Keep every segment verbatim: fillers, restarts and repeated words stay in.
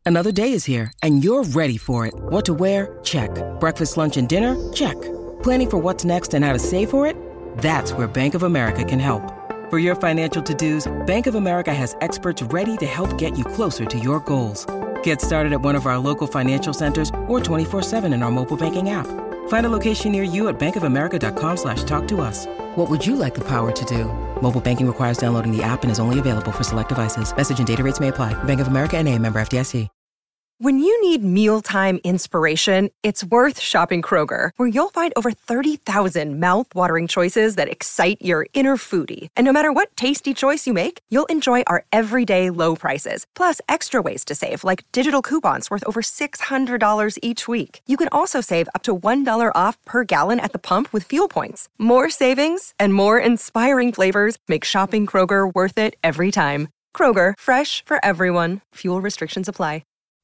Another day is here, and you're ready for it. What to wear? Check. Breakfast, lunch, and dinner? Check. Planning for what's next and how to save for it? That's where Bank of America can help. For your financial to-dos, Bank of America has experts ready to help get you closer to your goals. Get started at one of our local financial centers or twenty-four seven in our mobile banking app. Find a location near you at bankofamerica.com slash talk to us. What would you like the power to do? Mobile banking requires downloading the app and is only available for select devices. Message and data rates may apply. Bank of America N A, member F D I C. When you need mealtime inspiration, it's worth shopping Kroger, where you'll find over thirty thousand mouth-watering choices that excite your inner foodie. And no matter what tasty choice you make, you'll enjoy our everyday low prices, plus extra ways to save, like digital coupons worth over six hundred dollars each week. You can also save up to one dollar off per gallon at the pump with fuel points. More savings and more inspiring flavors make shopping Kroger worth it every time. Kroger, fresh for everyone. Fuel restrictions apply.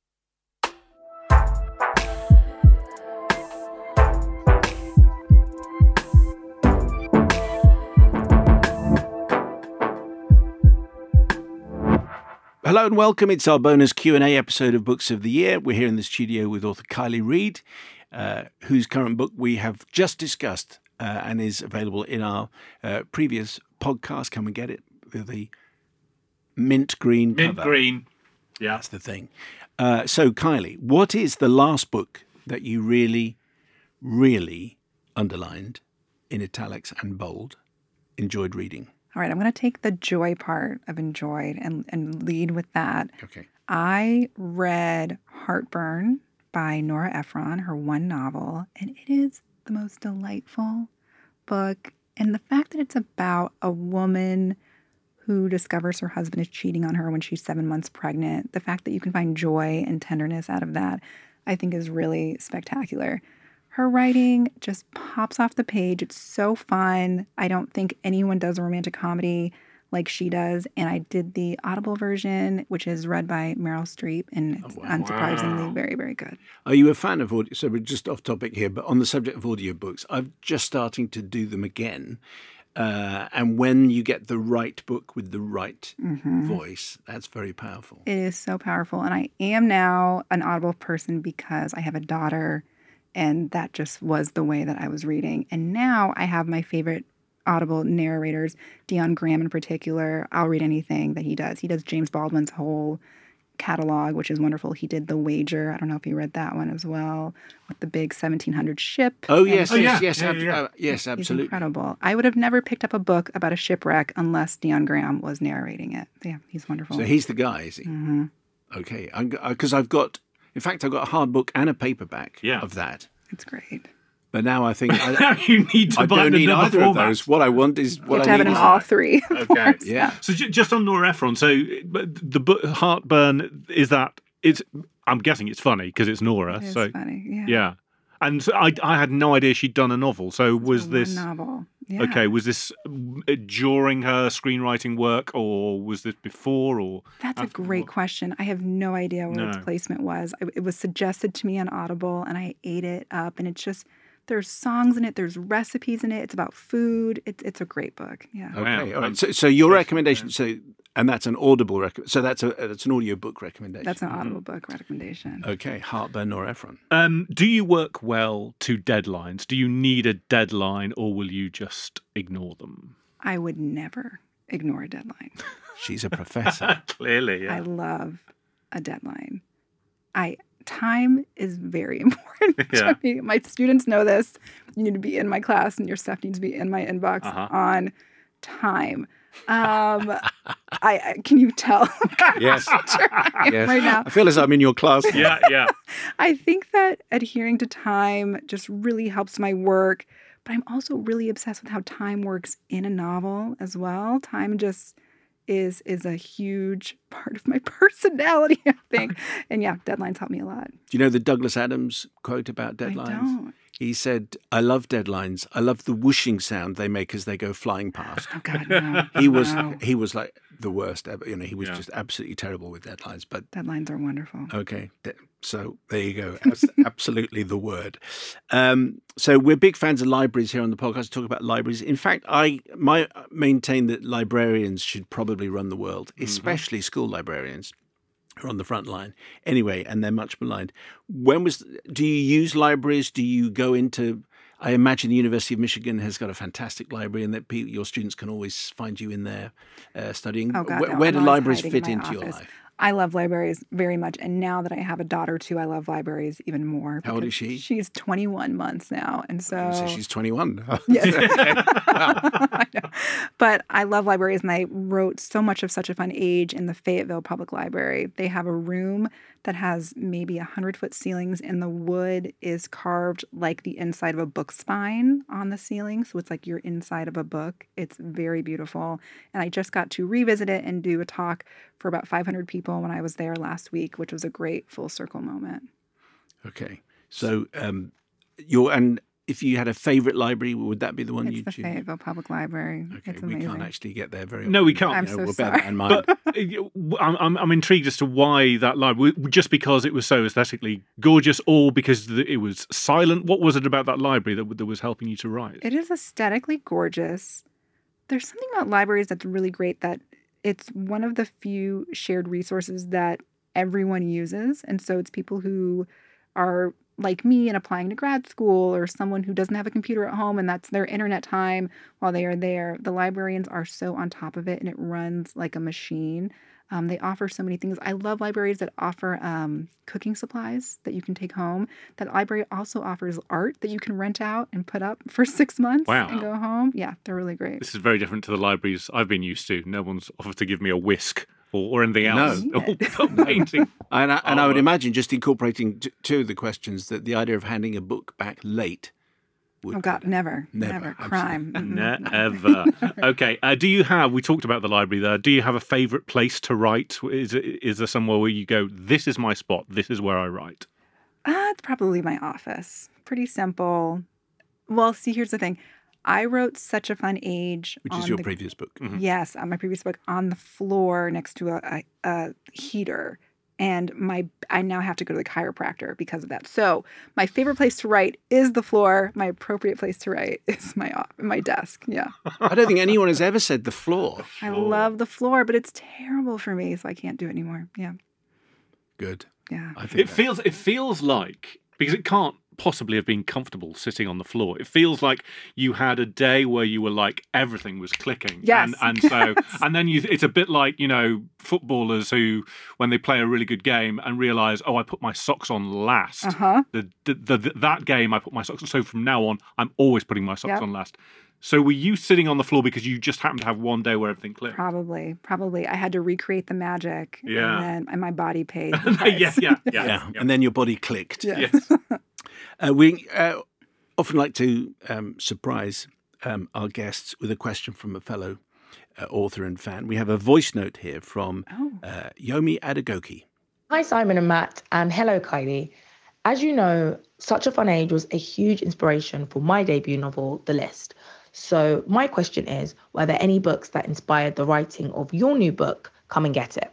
Hello and welcome. It's our bonus Q and A episode of Books of the Year. We're here in the studio with author Kiley Reid, uh, whose current book we have just discussed uh, and is available in our uh, previous podcast. Come and get it. The mint green Mint cover. green. Yeah. That's the thing. Uh, so, Kiley, what is the last book that you really, really underlined in italics and bold, enjoyed reading? All right, I'm going to take the joy part of enjoyed and, and lead with that. Okay. I read Heartburn by Nora Ephron, her one novel, and it is the most delightful book. And the fact that it's about a woman who discovers her husband is cheating on her when she's seven months pregnant, the fact that you can find joy and tenderness out of that, I think is really spectacular. Her writing just pops off the page. It's so fun. I don't think anyone does a romantic comedy like she does. And I did the Audible version, which is read by Meryl Streep, and it's Oh, wow. unsurprisingly Wow. very, very good. Are you a fan of audio? So we're just off topic here, but on the subject of audiobooks, I'm just starting to do them again. Uh, and when you get the right book with the right Mm-hmm. voice, that's very powerful. It is so powerful. And I am now an Audible person because I have a daughter, and that just was the way that I was reading. And now I have my favorite Audible narrators, Dion Graham in particular. I'll read anything that he does. He does James Baldwin's whole catalog, which is wonderful. He did The Wager. I don't know if you read that one as well, with the big seventeen hundred ship. Oh, yes, And yes, yeah. yes, Yeah, ab- yeah. uh, yes, he's absolutely. incredible. I would have never picked up a book about a shipwreck unless Dion Graham was narrating it. Yeah, he's wonderful. So he's the guy, is he? Mm-hmm. Okay, because I've got, in fact, I've got a hard book and a paperback Yeah. of that. It's great. But now I think I, Now you need to I buy don't the need number either of format. those. What I want is You what have to I have it need in is all three. of Okay. course. Yeah. So ju- just on Nora Ephron, so but the book Heartburn, is that it's? I'm guessing it's funny because it's Nora. It is so funny. Yeah. yeah, and so I I had no idea she'd done a novel. So It's was a this one novel? Yeah. okay? Was this uh, during her screenwriting work, or was this before? Or That's a after? great question. I have no idea where its No. placement was. I, it was suggested to me on Audible, and I ate it up. And it's just there's songs in it, there's recipes in it. It's about food. It's it's a great book. Yeah. Okay, Wow. all right. So, so your recommendation, so and that's an audible rec- so that's a that's an audio book recommendation. That's an Audible book recommendation. Okay, Heartburn, Nora Ephron. Um, do you work well to deadlines? Do you need a deadline, or will you just ignore them? I would never ignore a deadline. She's a professor. Clearly, I yeah. love a deadline. I time is very important Yeah. to me. My students know this. You need to be in my class, and your stuff needs to be in my inbox Uh-huh. on time. Um, I, I can you tell? Yes. Trying Yes. right now. I feel as I'm in your class. yeah, yeah. I think that adhering to time just really helps my work, but I'm also really obsessed with how time works in a novel as well. Time just is is a huge part of my personality, I think. And yeah, deadlines help me a lot. Do you know the Douglas Adams quote about I deadlines? don't. He said, "I love deadlines. I love the whooshing sound they make as they go flying past." Oh God, no. He was No. he was like the worst ever. You know, he was Yeah. just absolutely terrible with deadlines. But Deadlines are wonderful. okay, de- so there you go. That's absolutely the word. Um, so we're big fans of libraries here on the podcast. Talk about libraries. In fact, I my maintain that librarians should probably run the world, especially school librarians, are on the front line. Anyway, and they're much maligned. When was, do you use libraries? Do you go into, I imagine the University of Michigan has got a fantastic library and that pe- your students can always find you in there uh, studying. Oh, God, where no, where I'm do always libraries hiding fit in my into your office. life? I love libraries very much. And now that I have a daughter, too, I love libraries even more. How old because is she? She's twenty-one months now. And so. So she's twenty-one. Yes. Wow. I know. But I love libraries, and I wrote so much of Such a Fun Age in the Fayetteville Public Library. They have a room that has maybe one hundred foot ceilings, and the wood is carved like the inside of a book spine on the ceiling. So it's like you're inside of a book. It's very beautiful. And I just got to revisit it and do a talk for about five hundred people when I was there last week, which was a great full circle moment. Okay. So um, you're, and if you had a favorite library, would that be the one It's you'd the choose? Fayetteville Public Library. Okay, It's we amazing. can't actually get there very No, we often. can't. I'm No, so we'll bear sorry. that in mind. But uh, I'm, I'm, I'm intrigued as to why that library, just because it was so aesthetically gorgeous, or because the- it was silent. What was it about that library that, that was helping you to write? It is aesthetically gorgeous. There's something about libraries that's really great, that it's one of the few shared resources that everyone uses. And so it's people who are like me and applying to grad school, or someone who doesn't have a computer at home and that's their internet time while they are there. The librarians are so on top of it, and it runs like a machine. Um, they offer so many things. I love libraries that offer um, cooking supplies that you can take home. That library also offers art that you can rent out and put up for six months Wow. and go home. Yeah, they're really great. This is very different to the libraries I've been used to. No one's offered to give me a whisk or, or anything No. else. Or painting. And I, and I would Artwork. imagine, just incorporating t- two of the questions, that the idea of handing a book back late would Oh, God, never. Never, Never. absolutely. Crime. Mm-mm. Never. Okay. Uh, do you have? We talked about the library there. Do you have a favourite place to write? Is it, is there somewhere where you go? This is my spot. This is where I write. Uh, it's probably my office. Pretty simple. Well, see, here's the thing. I wrote Such a Fun Age. which on is your the, previous book. Yes, on my previous book, on the floor next to a, a, a heater. And my I now have to go to the chiropractor because of that. So my favorite place to write is the floor. My appropriate place to write is my off, my desk. Yeah. I don't think anyone has ever said the floor. I love the floor, but it's terrible for me, so I can't do it anymore. Yeah. Good. Yeah. I think It that- feels. It feels like, because it can't possibly have been comfortable sitting on the floor. It feels like you had a day where you were like everything was clicking. Yes. And, and so and then you it's a bit like, you know, footballers who, when they play a really good game and realise, oh, I put my socks on last. Uh-huh. The, the, the, the that game I put my socks on. So from now on, I'm always putting my socks Yep. on last. So were you sitting on the floor because you just happened to have one day where everything clicked? Probably. Probably. I had to recreate the magic. Yeah. And, then, and my body paid. the price. yeah, yeah, yeah, Yeah. yeah. And then your body clicked. Yeah. Yes. Uh, we uh, often like to um, surprise um, our guests with a question from a fellow uh, author and fan. We have a voice note here from Oh. uh, Yomi Adegoke. Hi, Simon and Matt, and hello, Kylie. As you know, Such a Fun Age was a huge inspiration for my debut novel, The List. So my question is, were there any books that inspired the writing of your new book, Come and Get It?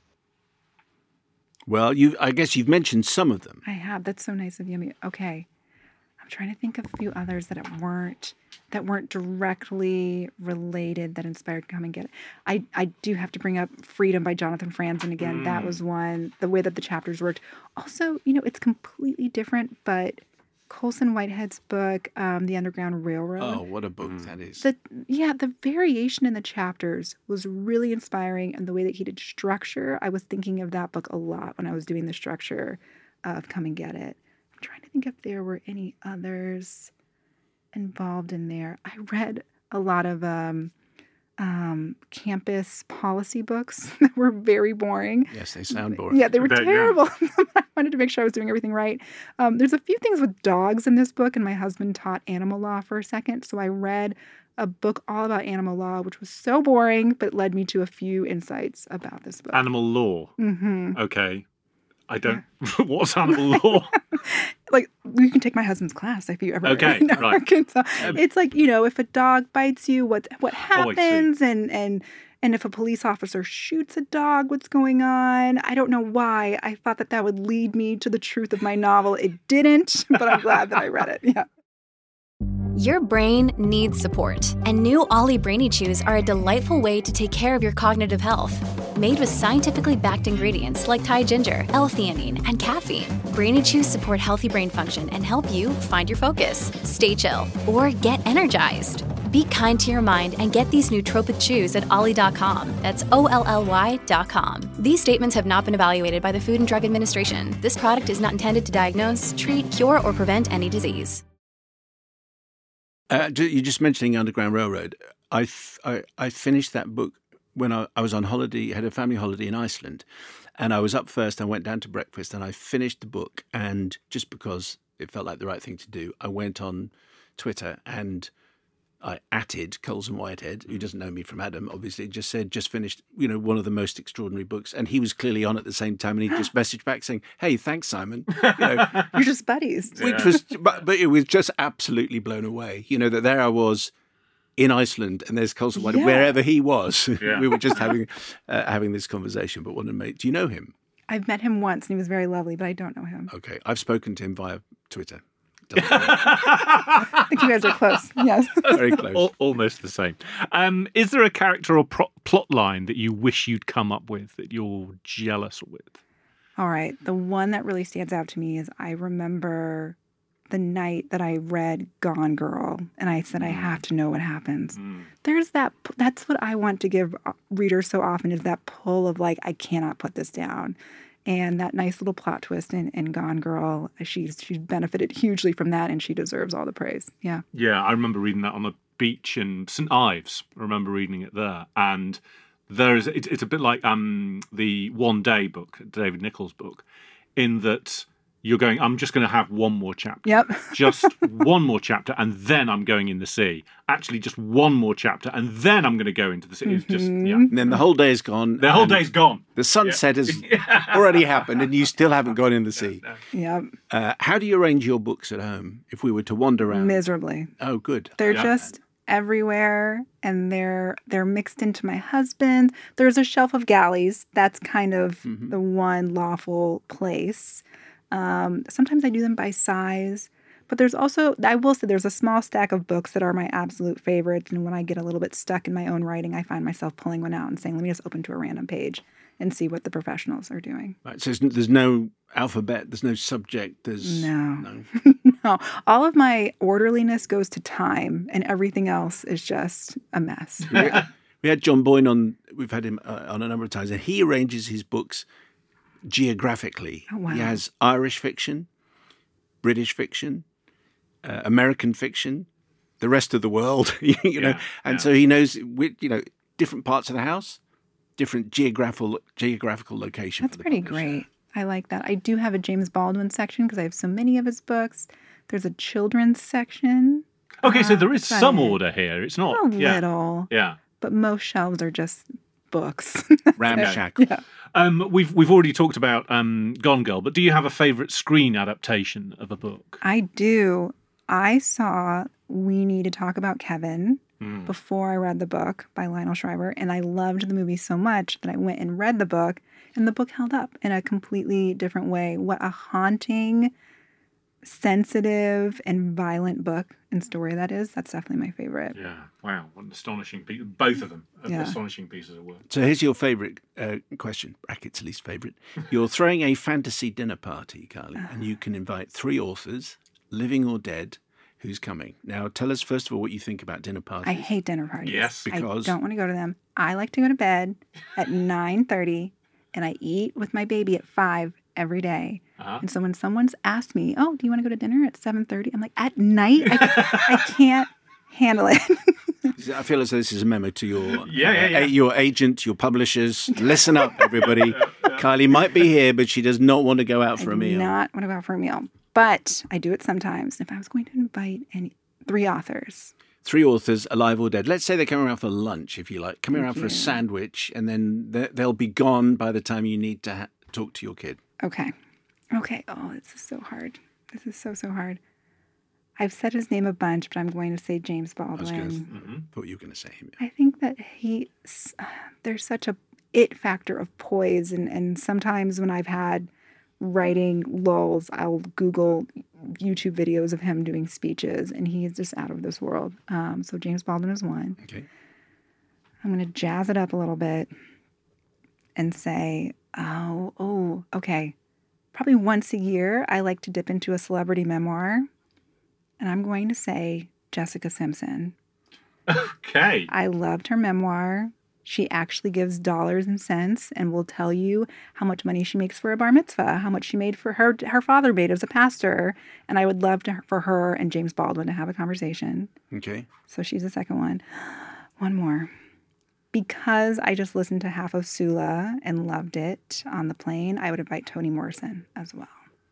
Well, you, I guess you've mentioned some of them. I have. That's so nice of you. Okay. I'm trying to think of a few others that it weren't that weren't directly related that inspired Come and Get It. I, I do have to bring up Freedom by Jonathan Franzen again. Mm. That was one. The way that the chapters worked. Also, you know, it's completely different, but Colson Whitehead's book, um, The Underground Railroad. Oh, what a book that is. The yeah, the variation in the chapters was really inspiring, and the way that he did structure, I was thinking of that book a lot when I was doing the structure of Come and Get It. I'm trying to think if there were any others involved in there. I read a lot of um, um, campus policy books that were very boring. Yes, they sound boring. Yeah, they were Bet, yeah. terrible. I wanted to make sure I was doing everything right. Um, there's a few things with dogs in this book, and my husband taught animal law for a second. So I read a book all about animal law, which was so boring, but led me to a few insights about this book. Animal law. hmm Okay. I don't. What's animal law? Like, you can take my husband's class if you ever Okay, in right. Arkansas. It's like, you know, if a dog bites you, what what Oh, I see. happens, and and and if a police officer shoots a dog, what's going on? I don't know why. I thought that that would lead me to the truth of my novel. It didn't, but I'm glad that I read it. Yeah. Your brain needs support, and new Ollie Brainy Chews are a delightful way to take care of your cognitive health. Made with scientifically backed ingredients like Thai ginger, L-theanine, and caffeine, Brainy Chews support healthy brain function and help you find your focus, stay chill, or get energized. Be kind to your mind and get these nootropic chews at ollie dot com. That's O L L Y dot com. These statements have not been evaluated by the Food and Drug Administration. This product is not intended to diagnose, treat, cure, or prevent any disease. Uh, you're just mentioning Underground Railroad. I, f- I, I finished that book when I, I was on holiday, had a family holiday in Iceland. And I was up first, I went down to breakfast and I finished the book. And just because it felt like the right thing to do, I went on Twitter and I atted Colson Whitehead, who doesn't know me from Adam, obviously, just said, just finished, you know, one of the most extraordinary books. And he was clearly on at the same time. And he just messaged back saying, hey, thanks, Simon. You know, You're just buddies. which yeah. was, but, but it was just absolutely blown away. You know, that there I was in Iceland and there's Colson Whitehead, Yeah. wherever he was. Yeah. We were just having uh, having this conversation. But what a mate. Do you know him? I've met him once and he was very lovely, but I don't know him. Okay. I've spoken to him via Twitter. I think you guys are close. Yes. Very close. Al- almost the same. Um, is there a character or pro- plot line that you wish you'd come up with that you're jealous with? All right. The one that really stands out to me is I remember the night that I read Gone Girl and I said, I have to know what happens. Mm. There's that, that's what I want to give readers so often is that pull of like, I cannot put this down. And that nice little plot twist in, in Gone Girl, she's she's benefited hugely from that and she deserves all the praise. Yeah. Yeah, I remember reading that on a beach in Saint Ives. I remember reading it there. And there is it, it's a bit like um, the One Day book, David Nichols' book, in that you're going, I'm just going to have one more chapter. Yep. Just one more chapter, and then I'm going in the sea. Actually, just one more chapter, and then I'm going to go into the sea. It's just, yeah. And then the whole day is gone. The whole and day's gone. The sunset has already happened and you still haven't gone in the sea. Yep. Uh, how do you arrange your books at home if we were to wander around? Miserably. Oh, good. They're Yeah. just everywhere and they're they're mixed into my husband. There's a shelf of galleys. That's kind of Mhm. the one lawful place. Um, sometimes I do them by size. But there's also, I will say, there's a small stack of books that are my absolute favorites. And when I get a little bit stuck in my own writing, I find myself pulling one out and saying, let me just open to a random page and see what the professionals are doing. Right, so there's, there's no alphabet, there's no subject, there's... No. no. No, all of my orderliness goes to time and everything else is just a mess. we, we had John Boyne on, we've had him uh, on a number of times, and he arranges his books geographically. Oh, wow. He has Irish fiction, British fiction, uh, American fiction, the rest of the world, you know, Yeah, and yeah. so he knows, which, you know, different parts of the house, different geographical geographical location. That's for the pretty publisher. great. I like that. I do have a James Baldwin section because I have so many of his books. There's a children's section. Okay, so Uh, there is that's about some it. order here. It's not. A yeah. little, Yeah. but most shelves are just books. Ramshackle. Yeah. Um, we've we've already talked about um, Gone Girl, but do you have a favourite screen adaptation of a book? I do. I saw We Need to Talk About Kevin Mm. before I read the book by Lionel Shriver, and I loved the movie so much that I went and read the book, and the book held up in a completely different way. What a haunting, sensitive, and violent book and story that is. That's definitely my favorite. Yeah. Wow. What an astonishing piece. Both of them. are Yeah. Astonishing pieces of work. So here's your favourite uh, question, brackets least favourite. You're throwing a fantasy dinner party, Carly, and you can invite three authors, living or dead, who's coming. Now, tell us, first of all, what you think about dinner parties. I hate dinner parties. Yes. Because- I don't want to go to them. I like to go to bed at nine thirty, and I eat with my baby at five every day. Uh-huh. And so when someone's asked me, oh, do you want to go to dinner at seven thirty? I'm like, at night? I, I can't handle it. I feel as though this is a memo to your Yeah, yeah, yeah. uh, your agent, your publishers. Listen up, everybody. Kylie might be here, but she does not want to go out for I a do meal. not want to go out for a meal. But I do it sometimes. If I was going to invite any three authors, Three authors, alive or dead. Let's say they come around for lunch, if you like. Come around Thank for a you. sandwich, and then they- they'll be gone by the time you need to ha- talk to your kid. okay. Okay. Oh, this is so hard. This is so, so hard. I've said his name a bunch, but I'm going to say James I was Baldwin. going to Mm-hmm. thought you were going to say him. I think that he, there's such a it factor of poise. And, and sometimes when I've had writing lulls, I'll Google YouTube videos of him doing speeches, and he is just out of this world. Um, so James Baldwin is one. Okay. I'm going to jazz it up a little bit and say, oh, oh, okay. Probably once a year, I like to dip into a celebrity memoir, and I'm going to say Jessica Simpson. Okay. I loved her memoir. She actually gives dollars and cents and will tell you how much money she makes for a bar mitzvah, how much she made for her her father made as a pastor. And I would love to, for her and James Baldwin to have a conversation. Okay. So she's the second one. One more. Because I just listened to half of Sula and loved it on the plane, I would invite Toni Morrison as well.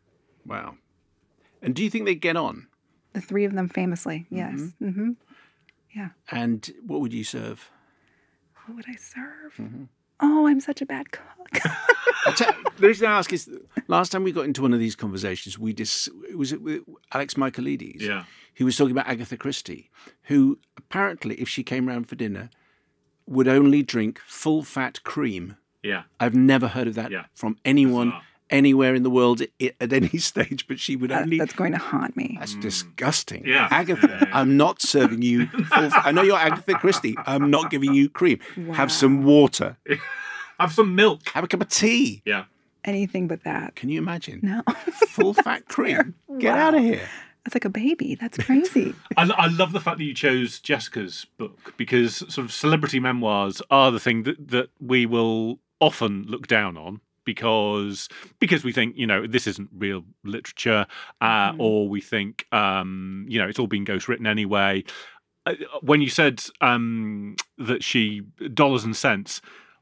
Wow. And do you think they get on? The three of them famously, yes. Mm-hmm. Mm-hmm. Yeah. And what would you serve? What would I serve? Mm-hmm. Oh, I'm such a bad cook. tell, the reason I ask is, last time we got into one of these conversations, we dis, it was with Alex Michaelides, yeah. who was talking about Agatha Christie, who apparently, if she came round for dinner, would only drink full-fat cream. Yeah. I've never heard of that yeah. from anyone Bizarre. anywhere in the world at any stage, but she would that, only... That's going to haunt me. That's mm. disgusting. Yeah. Agatha, yeah, yeah. I'm not serving you full... I know you're Agatha Christie. I'm not giving you cream. Wow. Have some water. Have some milk. Have a cup of tea. Yeah. Anything but that. Can you imagine? No. Full-fat cream. Get Wow. out of here. That's like a baby. That's crazy. I, I love the fact that you chose Jessica's book, because sort of celebrity memoirs are the thing that, that we will often look down on because because we think, you know, this isn't real literature, uh, mm-hmm. or we think, um, you know, it's all been ghost written anyway. Uh, when you said um, that she, dollars and cents,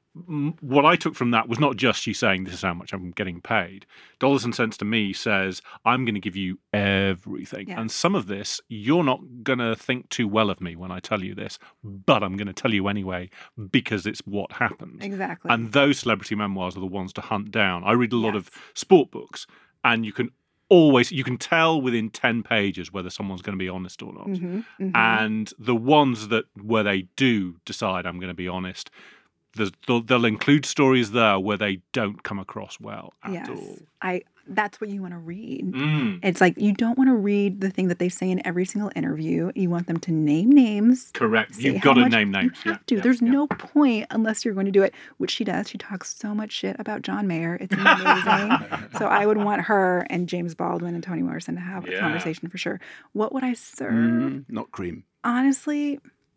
what I took from that was not just she saying this is how much I'm getting paid. Dollars and cents to me says I'm going to give you everything. Yeah. And some of this, you're not going to think too well of me when I tell you this, but I'm going to tell you anyway because it's what happened. Exactly. And those celebrity memoirs are the ones to hunt down. I read a lot Yes. of sport books, and you can always, you can tell within ten pages whether someone's going to be honest or not. Mm-hmm, mm-hmm. And the ones that where they do decide I'm going to be honest, They'll, they'll include stories there where they don't come across well at yes. all. I that's what you want to read. Mm. It's like you don't want to read the thing that they say in every single interview. You want them to name names. Correct. Say You've how got to much- name names. You have yeah, to. yeah, There's yeah. no point unless you're going to do it, which she does. She talks so much shit about John Mayer. It's amazing. So I would want her and James Baldwin and Toni Morrison to have a Yeah. conversation for sure. What would I serve? Mm, not cream. Honestly,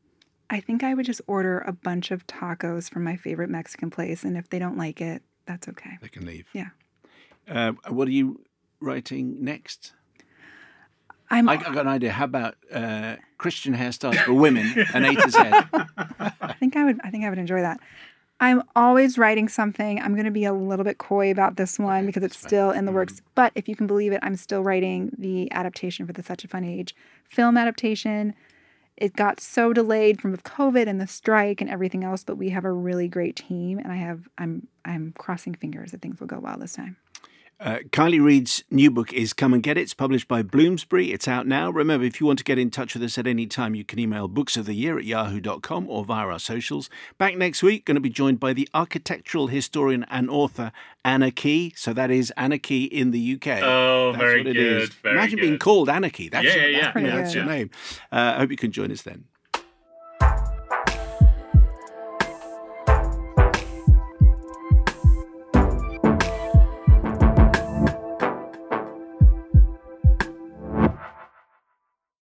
I think I would just order a bunch of tacos from my favorite Mexican place, and if they don't like it, that's okay. They can leave. Yeah. Uh, what are you writing next? I'm. I got an idea. How about uh, Christian hairstyles for women and A to Z? I think I would. I think I would enjoy that. I'm always writing something. I'm going to be a little bit coy about this one because it's still in the works. But if you can believe it, I'm still writing the adaptation for the Such a Fun Age film adaptation. It got so delayed from COVID and the strike and everything else, but we have a really great team, and I have I'm I'm crossing fingers that things will go well this time. Uh, Kiley Reid's new book is Come and Get It. It's published by Bloomsbury. It's out now. Remember, if you want to get in touch with us at any time, you can email booksoftheyear at yahoo dot com or via our socials. Back next week, going to be joined by the architectural historian and author Anna Key. So that is Anna Key in the U K. Oh, That's very what it good. is. Very Imagine good. being called Anna Key. That's Yeah, your, yeah, that's, yeah. that's your Yeah. name. Uh, I hope you can join us then.